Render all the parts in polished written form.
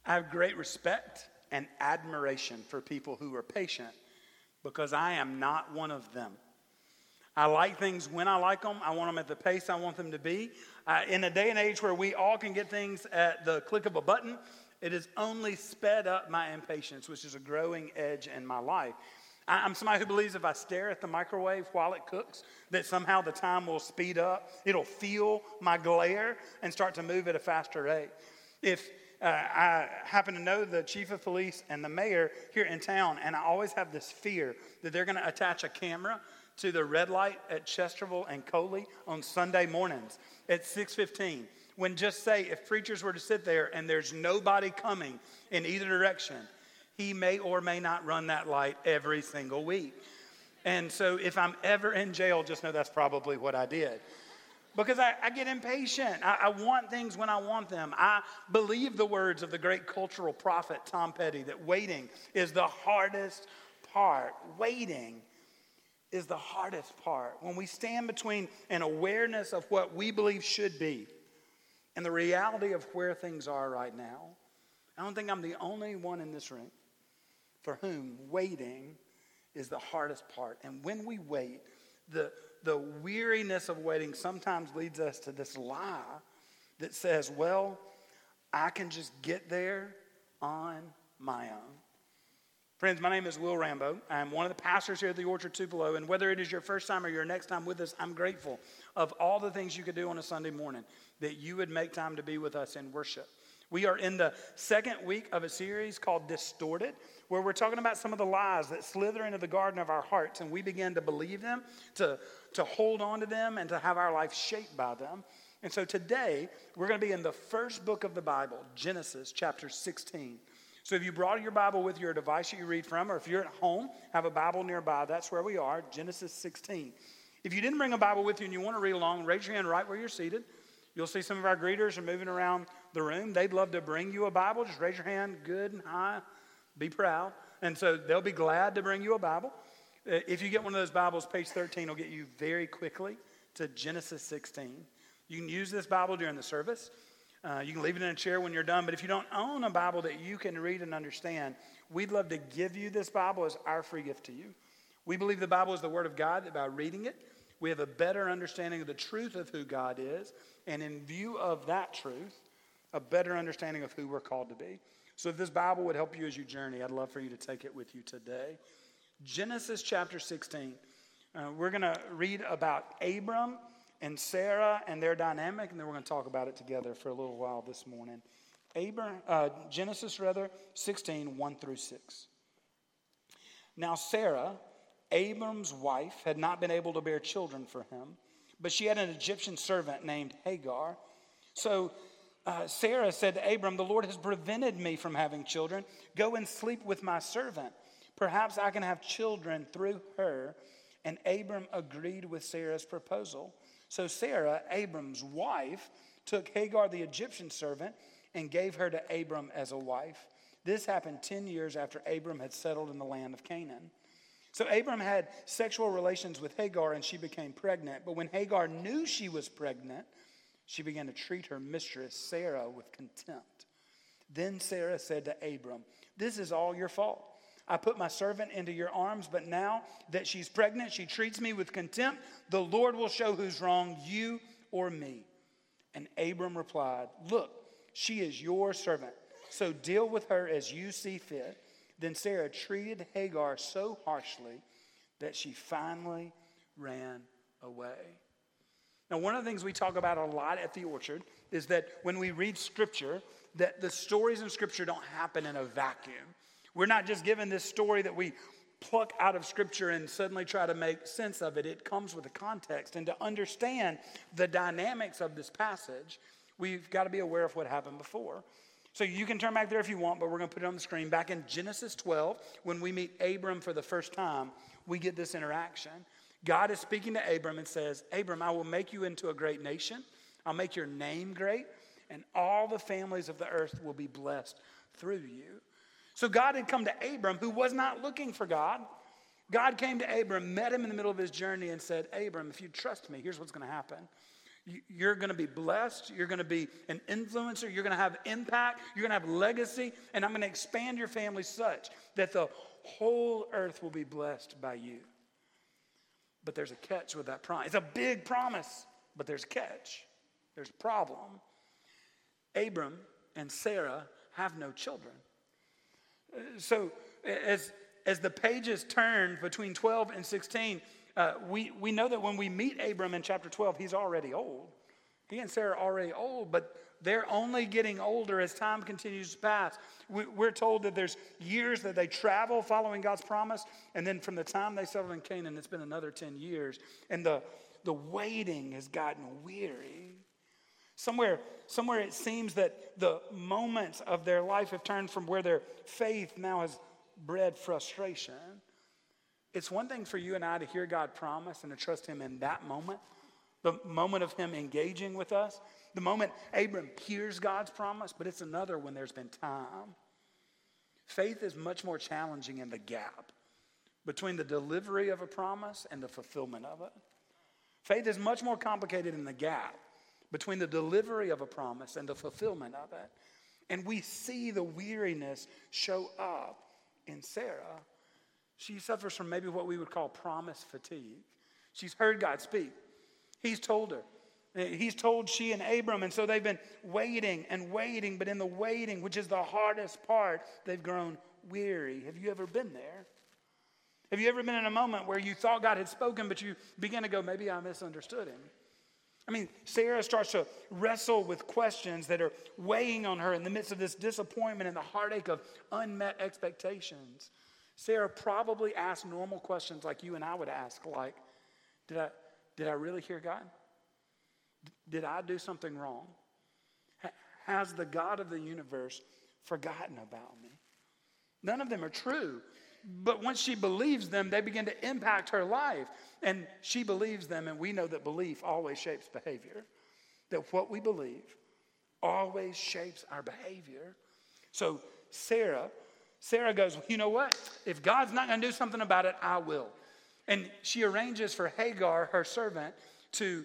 I have great respect and admiration for people who are patient because I am not one of them. I like things when I like them. I want them at the pace I want them to be. In a day and age where we all can get things at the click of a button, it has only sped up my impatience, which is a growing edge in my life. I'm somebody who believes if I stare at the microwave while it cooks, that somehow the time will speed up. It'll feel my glare and start to move at a faster rate. If I happen to know the chief of police and the mayor here in town, and I always have this fear that they're going to attach a camera to the red light at Chesterville and Coley on Sunday mornings at 6:15. When just say if preachers were to sit there and there's nobody coming in either direction, he may or may not run that light every single week. And so if I'm ever in jail, just know that's probably what I did. Because I get impatient. I want things when I want them. I believe the words of the great cultural prophet Tom Petty that waiting is the hardest part. Waiting is the hardest part. When we stand between an awareness of what we believe should be and the reality of where things are right now, I don't think I'm the only one in this room for whom waiting is the hardest part. And when we wait, the weariness of waiting sometimes leads us to this lie that says, well, I can just get there on my own. Friends, my name is Will Rambo. I'm one of the pastors here at the Orchard Tupelo, and whether it is your first time or your next time with us, I'm grateful of all the things you could do on a Sunday morning, that you would make time to be with us in worship. We are in the second week of a series called Distorted, where we're talking about some of the lies that slither into the garden of our hearts, and we begin to believe them, to hold on to them, and to have our life shaped by them. And so today, we're going to be in the first book of the Bible, Genesis chapter 16. So if you brought your Bible with your device that you read from, or if you're at home, have a Bible nearby, that's where we are, Genesis 16. If you didn't bring a Bible with you and you want to read along, raise your hand right where you're seated. You'll see some of our greeters are moving around the room. They'd love to bring you a Bible. Just raise your hand good and high. Be proud. And so they'll be glad to bring you a Bible. If you get one of those Bibles, page 13 will get you very quickly to Genesis 16. You can use this Bible during the service. You can leave it in a chair when you're done. But if you don't own a Bible that you can read and understand, we'd love to give you this Bible as our free gift to you. We believe the Bible is the Word of God, that by reading it, we have a better understanding of the truth of who God is. And in view of that truth, a better understanding of who we're called to be. So if this Bible would help you as you journey, I'd love for you to take it with you today. Genesis chapter 16. We're going to read about Abram and Sarah and their dynamic, and then we're going to talk about it together for a little while this morning. Genesis 16, 1 through 6. Now Sarah, Abram's wife, had not been able to bear children for him, but she had an Egyptian servant named Hagar. So Sarah said to Abram, the Lord has prevented me from having children. Go and sleep with my servant. Perhaps I can have children through her. And Abram agreed with Sarah's proposal. So Sarah, Abram's wife, took Hagar, the Egyptian servant, and gave her to Abram as a wife. This happened 10 years after Abram had settled in the land of Canaan. So Abram had sexual relations with Hagar, and she became pregnant. But when Hagar knew she was pregnant, she began to treat her mistress, Sarah, with contempt. Then Sarah said to Abram, this is all your fault. I put my servant into your arms, but now that she's pregnant, she treats me with contempt. The Lord will show who's wrong, you or me. And Abram replied, look, she is your servant, so deal with her as you see fit. Then Sarah treated Hagar so harshly that she finally ran away. Now, one of the things we talk about a lot at the Orchard is that when we read Scripture, that the stories in Scripture don't happen in a vacuum. We're not just given this story that we pluck out of Scripture and suddenly try to make sense of it. It comes with a context. And to understand the dynamics of this passage, we've got to be aware of what happened before. So you can turn back there if you want, but we're going to put it on the screen. Back in Genesis 12, when we meet Abram for the first time, we get this interaction. God is speaking to Abram and says, Abram, I will make you into a great nation. I'll make your name great, and all the families of the earth will be blessed through you. So God had come to Abram, who was not looking for God. God came to Abram, met him in the middle of his journey, and said, Abram, if you trust me, here's what's going to happen. You're going to be blessed. You're going to be an influencer. You're going to have impact. You're going to have legacy. And I'm going to expand your family such that the whole earth will be blessed by you. But there's a catch with that promise. It's a big promise, but there's a catch. There's a problem. Abram and Sarah have no children. So as the pages turn between 12 and 16, we know that when we meet Abram in chapter 12, he's already old. He and Sarah are already old, but they're only getting older as time continues to pass. We're told that there's years that they travel following God's promise, and then from the time they settled in Canaan, it's been another 10 years. And the waiting has gotten weary. Somewhere it seems that the moments of their life have turned from where their faith now has bred frustration. It's one thing for you and I to hear God promise and to trust him in that moment, the moment of him engaging with us, the moment Abram hears God's promise, but it's another when there's been time. Faith is much more challenging in the gap between the delivery of a promise and the fulfillment of it. Faith is much more complicated in the gap between the delivery of a promise and the fulfillment of it. And we see the weariness show up in Sarah. She suffers from maybe what we would call promise fatigue. She's heard God speak. He's told her. He's told she and Abram, and so they've been waiting and waiting, but in the waiting, which is the hardest part, they've grown weary. Have you ever been there? Have you ever been in a moment where you thought God had spoken, but you began to go, maybe I misunderstood him? I mean, Sarah starts to wrestle with questions that are weighing on her in the midst of this disappointment and the heartache of unmet expectations. Sarah probably asked normal questions like you and I would ask, like, did I really hear God? Did I do something wrong? Has the God of the universe forgotten about me? None of them are true. But once she believes them, they begin to impact her life. And she believes them, and we know that belief always shapes behavior. That what we believe always shapes our behavior. So Sarah goes, well, you know what? If God's not going to do something about it, I will. And she arranges for Hagar, her servant, to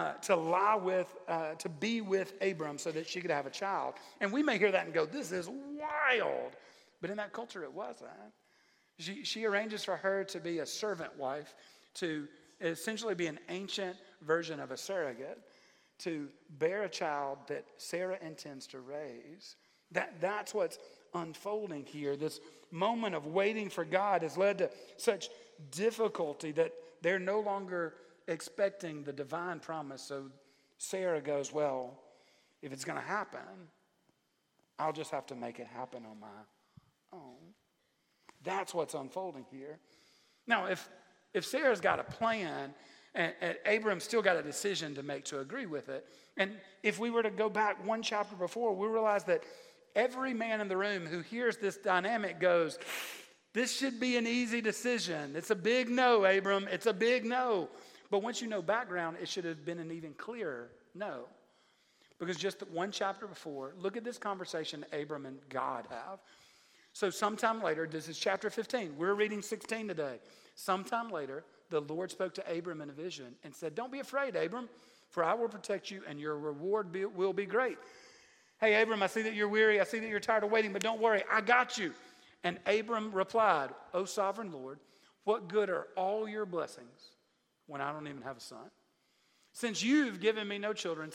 be with Abram so that she could have a child. And we may hear that and go, this is wild. But in that culture, it wasn't. She arranges for her to be a servant wife, to essentially be an ancient version of a surrogate, to bear a child that Sarah intends to raise. That's what's unfolding here. This moment of waiting for God has led to such difficulty that they're no longer expecting the divine promise. So Sarah goes, well, if it's going to happen, I'll just have to make it happen on my own. That's what's unfolding here. Now, if Sarah's got a plan and Abram's still got a decision to make to agree with it, and if we were to go back one chapter before, we realize that every man in the room who hears this dynamic goes, this should be an easy decision. It's a big no, Abram. It's a big no. But once you know background, it should have been an even clearer no. Because just one chapter before, look at this conversation Abram and God have. So sometime later, this is chapter 15. We're reading 16 today. Sometime later, the Lord spoke to Abram in a vision and said, don't be afraid, Abram, for I will protect you and your reward will be great. Hey, Abram, I see that you're weary. I see that you're tired of waiting, but don't worry, I got you. And Abram replied, O sovereign Lord, what good are all your blessings when I don't even have a son? Since you've given me no children,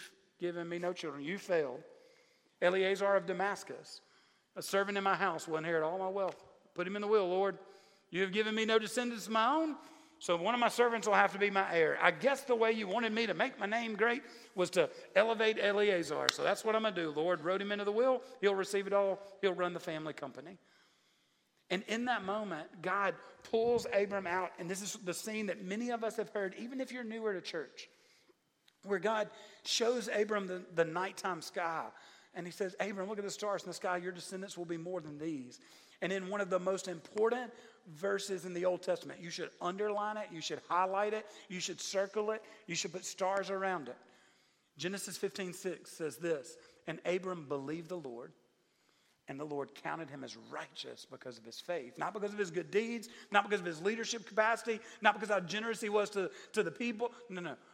you failed. Eleazar of Damascus, a servant in my house, will inherit all my wealth. Put him in the will, Lord. You have given me no descendants of my own, so one of my servants will have to be my heir. I guess the way you wanted me to make my name great was to elevate Eleazar. So that's what I'm going to do. Lord wrote him into the will. He'll receive it all. He'll run the family company. And in that moment, God pulls Abram out. And this is the scene that many of us have heard, even if you're newer to church, where God shows Abram the nighttime sky. And he says, Abram, look at the stars in the sky. Your descendants will be more than these. And in one of the most important verses in the Old Testament, you should underline it. You should highlight it. You should circle it. You should put stars around it. Genesis 15:6 says this, and Abram believed the Lord, and the Lord counted him as righteous because of his faith. Not because of his good deeds, not because of his leadership capacity, not because how generous he was to the people. No.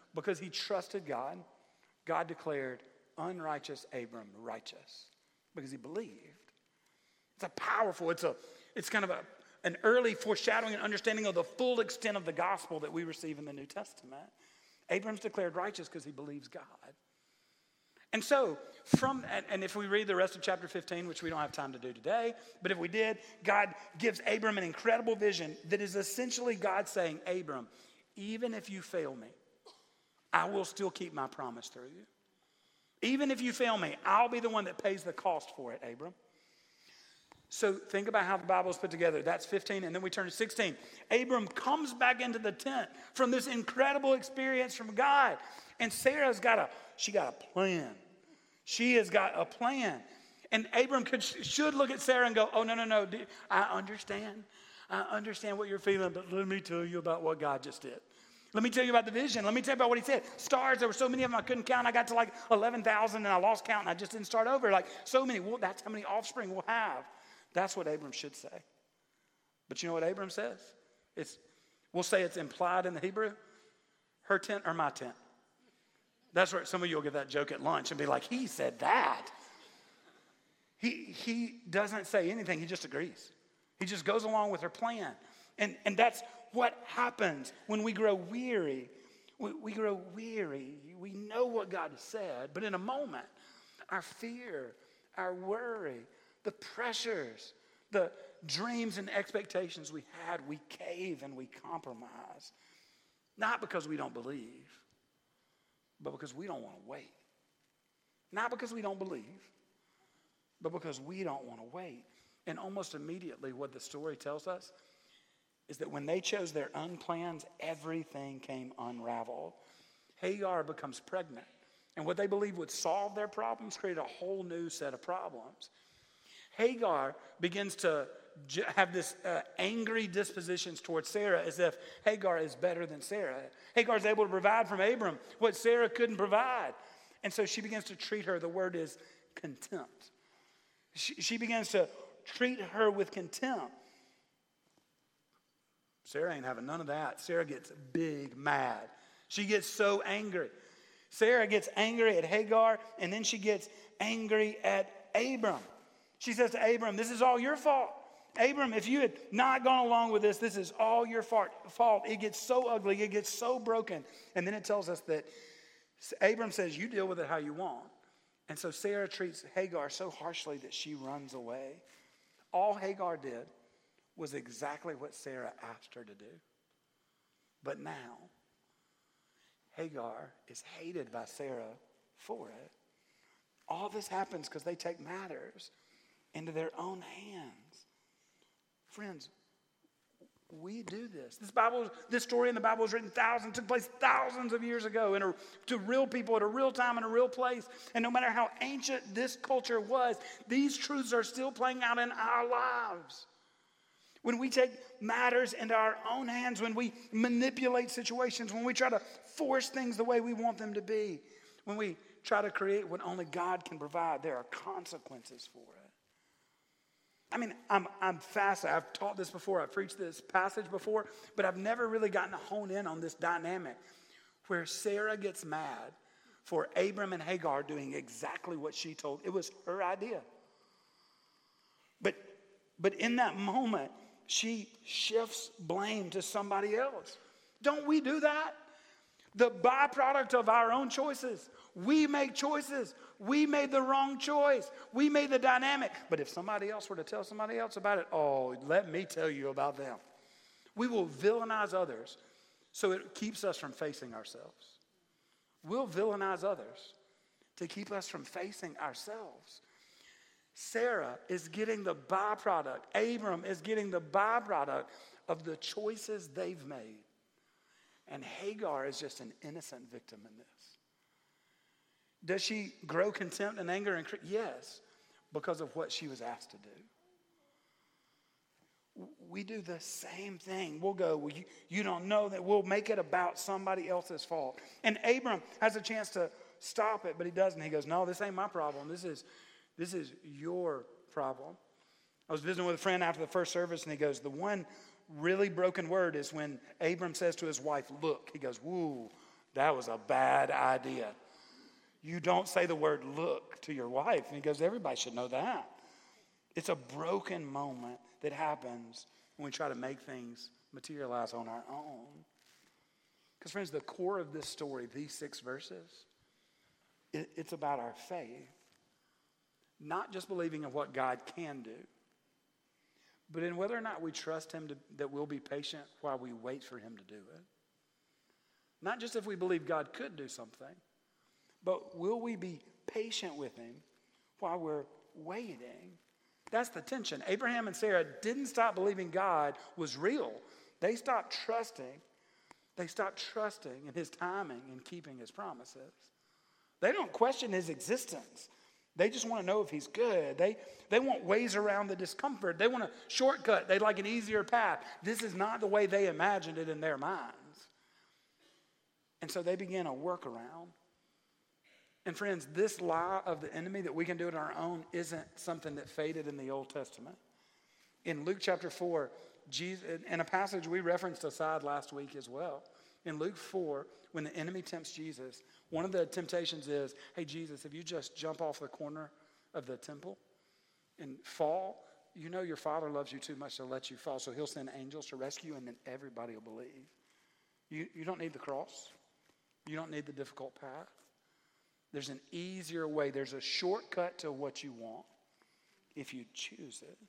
because he trusted God, God declared unrighteous Abram righteous because he believed. It's a powerful, it's kind of an early foreshadowing and understanding of the full extent of the gospel that we receive in the New Testament. Abram's declared righteous because he believes God. And so, and if we read the rest of chapter 15, which we don't have time to do today, but if we did, God gives Abram an incredible vision that is essentially God saying, Abram, even if you fail me, I will still keep my promise through you. Even if you fail me, I'll be the one that pays the cost for it, Abram. So think about how the Bible is put together. That's 15, and then we turn to 16. Abram comes back into the tent from this incredible experience from God. And Sarah's got a plan. She has got a plan. And Abram should look at Sarah and go, oh, no. I understand what you're feeling, but let me tell you about what God just did. Let me tell you about the vision. Let me tell you about what he said. Stars, there were so many of them I couldn't count. I got to like 11,000 and I lost count and I just didn't start over. Like so many. Well, that's how many offspring we'll have. That's what Abram should say. But you know what Abram says? We'll say it's implied in the Hebrew. Her tent or my tent. That's where some of you will get that joke at lunch and be like, he said that. He doesn't say anything. He just agrees. He just goes along with her plan. And that's what happens when we grow weary. We grow weary. We know what God has said, but in a moment, our fear, our worry, the pressures, the dreams and expectations we had, we cave and we compromise. Not because we don't believe, but because we don't want to wait. Not because we don't believe, but because we don't want to wait. And almost immediately what the story tells us is that when they chose their own plans, everything came unraveled. Hagar becomes pregnant. And what they believed would solve their problems created a whole new set of problems. Hagar begins to have this angry dispositions towards Sarah as if Hagar is better than Sarah. Hagar is able to provide from Abram what Sarah couldn't provide. And so she begins to treat her, the word is contempt. She begins to treat her with contempt. Sarah ain't having none of that. Sarah gets big mad. She gets so angry. Sarah gets angry at Hagar, and then she gets angry at Abram. She says to Abram, this is all your fault. Abram, if you had not gone along with this, this is all your fault. It gets so ugly. It gets so broken. And then it tells us that Abram says, you deal with it how you want. And so Sarah treats Hagar so harshly that she runs away. All Hagar did was exactly what Sarah asked her to do. But now, Hagar is hated by Sarah for it. All this happens because they take matters into their own hands. Friends, we do this. This story in the Bible was written took place thousands of years ago to real people at a real time in a real place. And no matter how ancient this culture was, these truths are still playing out in our lives. When we take matters into our own hands, when we manipulate situations, when we try to force things the way we want them to be, when we try to create what only God can provide, there are consequences for it. I mean, I'm fascinated. I've taught this before. I've preached this passage before, but I've never really gotten to hone in on this dynamic where Sarah gets mad for Abram and Hagar doing exactly what she told. It was her idea. But in that moment, she shifts blame to somebody else. Don't we do that? The byproduct of our own choices. We make choices. We made the wrong choice. We made the dynamic. But if somebody else were to tell somebody else about it, oh, let me tell you about them. We will villainize others so it keeps us from facing ourselves. We'll villainize others to keep us from facing ourselves. Sarah is getting the byproduct. Abram is getting the byproduct of the choices they've made. And Hagar is just an innocent victim in this. Does she grow contempt and anger? Yes, because of what she was asked to do. We do the same thing. We'll go, well, you don't know that. We'll make it about somebody else's fault. And Abram has a chance to stop it, but he doesn't. He goes, no, this ain't my problem. This is your problem. I was visiting with a friend after the first service, and he goes, the one really broken word is when Abram says to his wife, look. He goes, woo, that was a bad idea. You don't say the word look to your wife. And he goes, everybody should know that. It's a broken moment that happens when we try to make things materialize on our own. Because friends, the core of this story, these 6 verses, it's about our faith. Not just believing in what God can do, but in whether or not we trust him that we'll be patient while we wait for him to do it. Not just if we believe God could do something, but will we be patient with him while we're waiting? That's the tension. Abraham and Sarah didn't stop believing God was real. They stopped trusting. They stopped trusting in his timing and keeping his promises. They don't question his existence. They just want to know if he's good. They want ways around the discomfort. They want a shortcut. They'd like an easier path. This is not the way they imagined it in their minds. And so they began a workaround. And friends, this lie of the enemy that we can do it on our own isn't something that faded in the Old Testament. In Luke chapter 4, Jesus, in a passage we referenced aside last week as well. In Luke 4, when the enemy tempts Jesus, one of the temptations is, hey, Jesus, if you just jump off the corner of the temple and fall, you know your Father loves you too much to let you fall, so he'll send angels to rescue you, and then everybody will believe. You don't need the cross. You don't need the difficult path. There's an easier way. There's a shortcut to what you want if you choose it.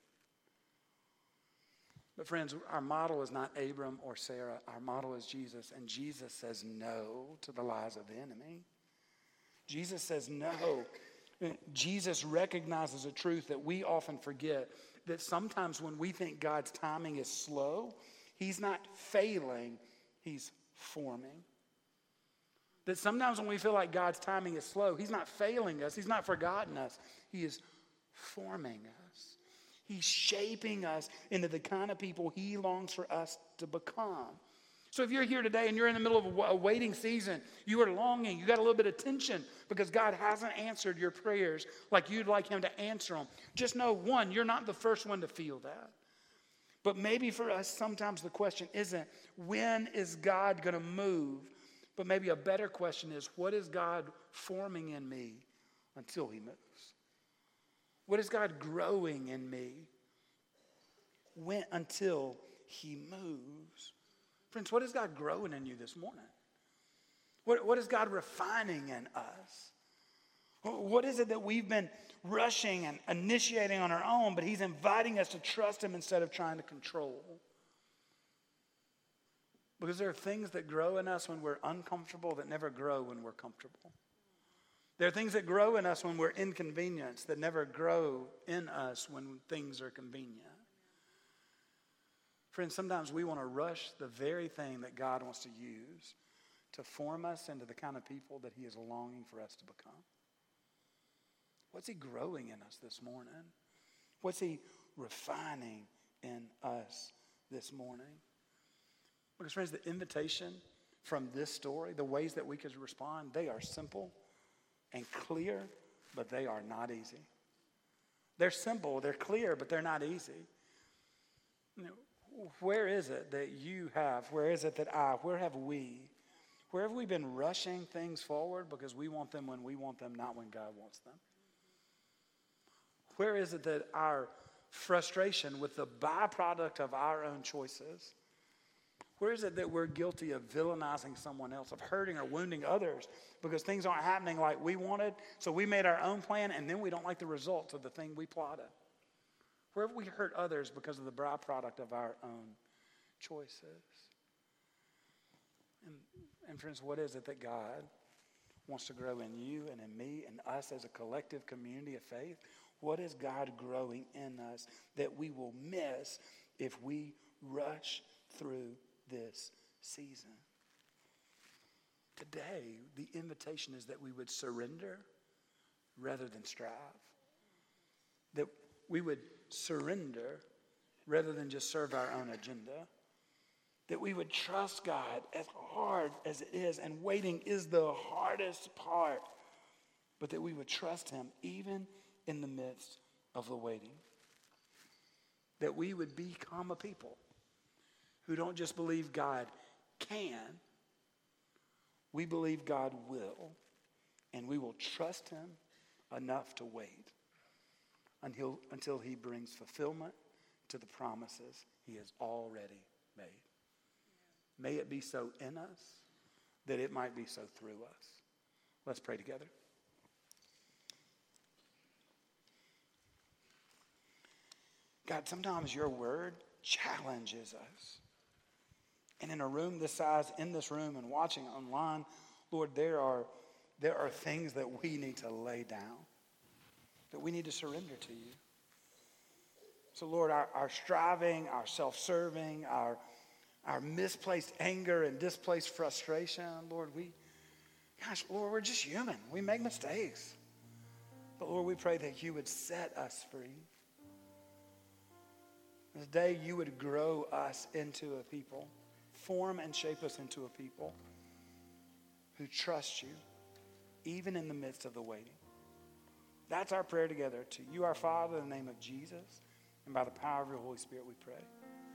But friends, our model is not Abram or Sarah. Our model is Jesus. And Jesus says no to the lies of the enemy. Jesus says no. Jesus recognizes a truth that we often forget, that sometimes when we think God's timing is slow, he's not failing, he's forming. That sometimes when we feel like God's timing is slow, he's not failing us. He's not forgotten us. He is forming us. He's shaping us into the kind of people he longs for us to become. So if you're here today and you're in the middle of a waiting season, you are longing, you got a little bit of tension because God hasn't answered your prayers like you'd like him to answer them. Just know, one, you're not the first one to feel that. But maybe for us, sometimes the question isn't, when is God going to move? But maybe a better question is, what is God forming in me until he moves? What is God growing in me until he moves? Friends, what is God growing in you this morning? What is God refining in us? What is it that we've been rushing and initiating on our own, but he's inviting us to trust him instead of trying to control? Because there are things that grow in us when we're uncomfortable that never grow when we're comfortable. There are things that grow in us when we're inconvenienced that never grow in us when things are convenient. Friends, sometimes we want to rush the very thing that God wants to use to form us into the kind of people that he is longing for us to become. What's he growing in us this morning? What's he refining in us this morning? Because friends, the invitation from this story, the ways that we could respond, they are simple and clear, but they are not easy. They're simple, they're clear, but they're not easy. You know, where is it that you have, where is it that where have we been rushing things forward because we want them when we want them, not when God wants them? Where is it that our frustration with the byproduct of our own choices, where is it that we're guilty of villainizing someone else, of hurting or wounding others because things aren't happening like we wanted, so we made our own plan and then we don't like the results of the thing we plotted? Where have we hurt others because of the byproduct of our own choices? And friends, what is it that God wants to grow in you and in me and us as a collective community of faith? What is God growing in us that we will miss if we rush through this season? Today, the invitation is that we would surrender rather than strive. That we would surrender rather than just serve our own agenda. That we would trust God as hard as it is, and waiting is the hardest part, but that we would trust him even in the midst of the waiting. That we would become a people who don't just believe God can, We believe God will, and we will trust him enough to wait until he brings fulfillment to the promises he has already made. May it be so in us that it might be so through us. Let's pray together. God, sometimes your word challenges us. And in a room this size, in this room and watching online, Lord, there are things that we need to lay down, that we need to surrender to you. So, Lord, our striving, our self-serving, our misplaced anger and displaced frustration, Lord, Lord, we're just human. We make mistakes. But, Lord, we pray that you would set us free. This day you would grow us into a people, form and shape us into a people who trust you, even in the midst of the waiting. That's our prayer together. To you, our Father, in the name of Jesus, and by the power of your Holy Spirit we pray.